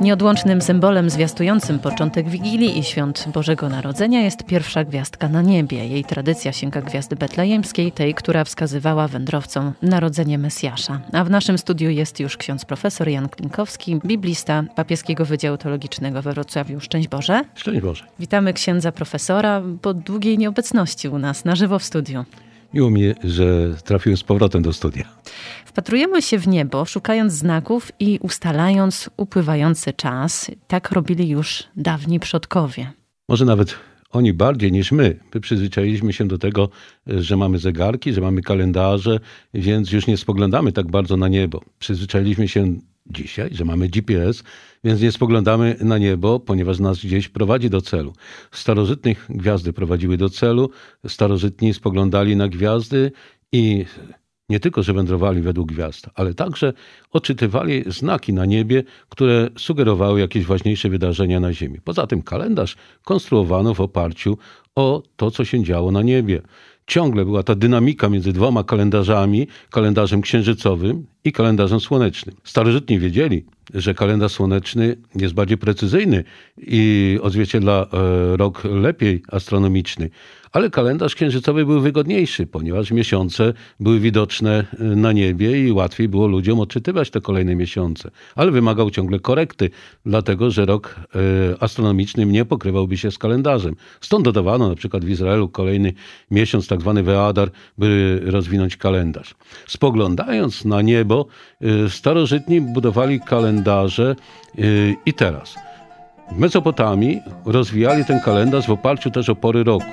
Nieodłącznym symbolem zwiastującym początek Wigilii i świąt Bożego Narodzenia jest pierwsza gwiazdka na niebie. Jej tradycja sięga gwiazdy betlejemskiej, tej, która wskazywała wędrowcom narodzenie Mesjasza. A w naszym studiu jest już ksiądz profesor Jan Klinkowski, biblista Papieskiego Wydziału Teologicznego we Wrocławiu. Szczęść Boże. Szczęść Boże. Witamy księdza profesora po długiej nieobecności u nas, na żywo w studiu. Miło mi, że trafiłem z powrotem do studia. Wpatrujemy się w niebo, szukając znaków i ustalając upływający czas. Tak robili już dawni przodkowie. Może nawet oni bardziej niż my. My przyzwyczailiśmy się do tego, że mamy zegarki, że mamy kalendarze, więc już nie spoglądamy tak bardzo na niebo. Przyzwyczailiśmy się dzisiaj, że mamy GPS, więc nie spoglądamy na niebo, ponieważ nas gdzieś prowadzi do celu. Starożytnych gwiazdy prowadziły do celu, starożytni spoglądali na gwiazdy i nie tylko, że wędrowali według gwiazd, ale także odczytywali znaki na niebie, które sugerowały jakieś ważniejsze wydarzenia na ziemi. Poza tym kalendarz konstruowano w oparciu o to, co się działo na niebie. Ciągle była ta dynamika między dwoma kalendarzami, kalendarzem księżycowym i kalendarzem słonecznym. Starożytni wiedzieli, że kalendarz słoneczny jest bardziej precyzyjny i odzwierciedla rok lepiej astronomiczny, ale kalendarz księżycowy był wygodniejszy, ponieważ miesiące były widoczne na niebie i łatwiej było ludziom odczytywać te kolejne miesiące. Ale wymagał ciągle korekty, dlatego że rok astronomiczny nie pokrywałby się z kalendarzem. Stąd dodawano na przykład w Izraelu kolejny miesiąc, tak zwany Weadar, by rozwinąć kalendarz. Spoglądając na niebo, starożytni budowali kalendarze i teraz w Mesopotamii rozwijali ten kalendarz w oparciu też o pory roku.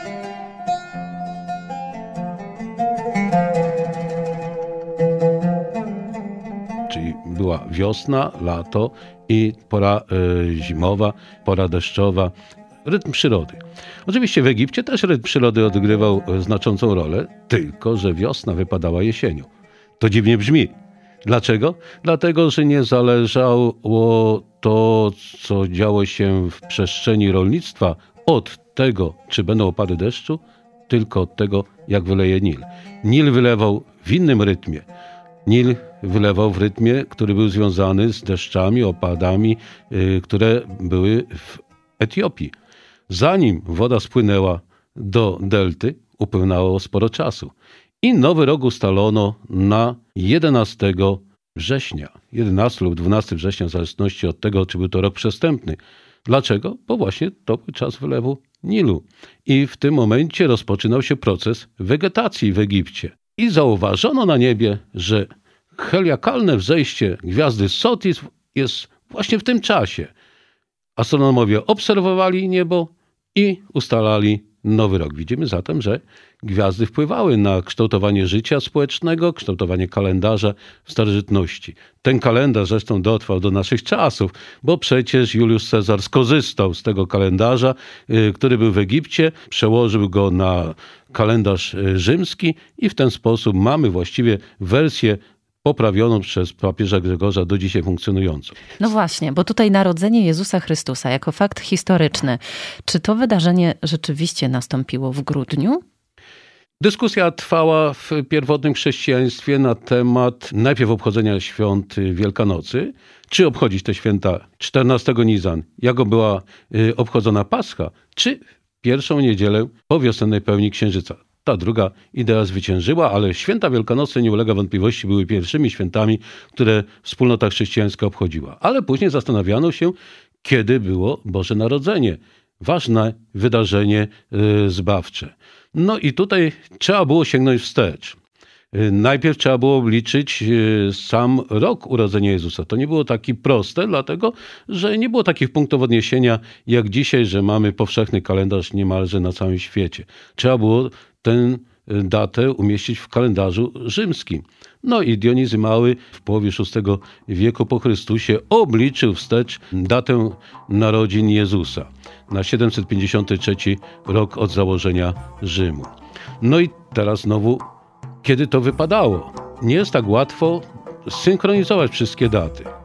Czyli była wiosna, lato i pora zimowa, pora deszczowa, rytm przyrody. Oczywiście w Egipcie też rytm przyrody odgrywał znaczącą rolę, tylko że wiosna wypadała jesienią. To dziwnie brzmi. Dlaczego? Dlatego, że nie zależało to, co działo się w przestrzeni rolnictwa od tego, czy będą opady deszczu, tylko od tego, jak wyleje Nil. Nil wylewał w innym rytmie. Nil wylewał w rytmie, który był związany z deszczami, opadami, które były w Etiopii. Zanim woda spłynęła do delty, upłynęło sporo czasu. I nowy rok ustalono na 11 września. 11 lub 12 września, w zależności od tego, czy był to rok przestępny. Dlaczego? Bo właśnie to był czas wylewu Nilu. I w tym momencie rozpoczynał się proces wegetacji w Egipcie. I zauważono na niebie, że heliakalne wzejście gwiazdy Sotis jest właśnie w tym czasie. Astronomowie obserwowali niebo i ustalali nowy rok. Widzimy zatem, że gwiazdy wpływały na kształtowanie życia społecznego, kształtowanie kalendarza w starożytności. Ten kalendarz zresztą dotrwał do naszych czasów, bo przecież Juliusz Cezar skorzystał z tego kalendarza, który był w Egipcie, przełożył go na kalendarz rzymski i w ten sposób mamy właściwie wersję poprawioną przez papieża Grzegorza, do dzisiaj funkcjonującą. No właśnie, bo tutaj narodzenie Jezusa Chrystusa jako fakt historyczny. Czy to wydarzenie rzeczywiście nastąpiło w grudniu? Dyskusja trwała w pierwotnym chrześcijaństwie na temat najpierw obchodzenia świąt Wielkanocy, czy obchodzić te święta 14 Nizan, jako była obchodzona Pascha, czy pierwszą niedzielę po wiosennej pełni księżyca. Ta druga idea zwyciężyła, ale święta wielkanocne, nie ulega wątpliwości, były pierwszymi świętami, które wspólnota chrześcijańska obchodziła. Ale później zastanawiano się, kiedy było Boże Narodzenie. Ważne wydarzenie zbawcze. No i tutaj trzeba było sięgnąć wstecz. Najpierw trzeba było obliczyć sam rok urodzenia Jezusa. To nie było takie proste, dlatego że nie było takich punktów odniesienia jak dzisiaj, że mamy powszechny kalendarz niemalże na całym świecie. Trzeba było tę datę umieścić w kalendarzu rzymskim. No i Dionizy Mały w połowie VI wieku po Chrystusie obliczył wstecz datę narodzin Jezusa na 753 rok od założenia Rzymu. No i teraz znowu, kiedy to wypadało? Nie jest tak łatwo synchronizować wszystkie daty.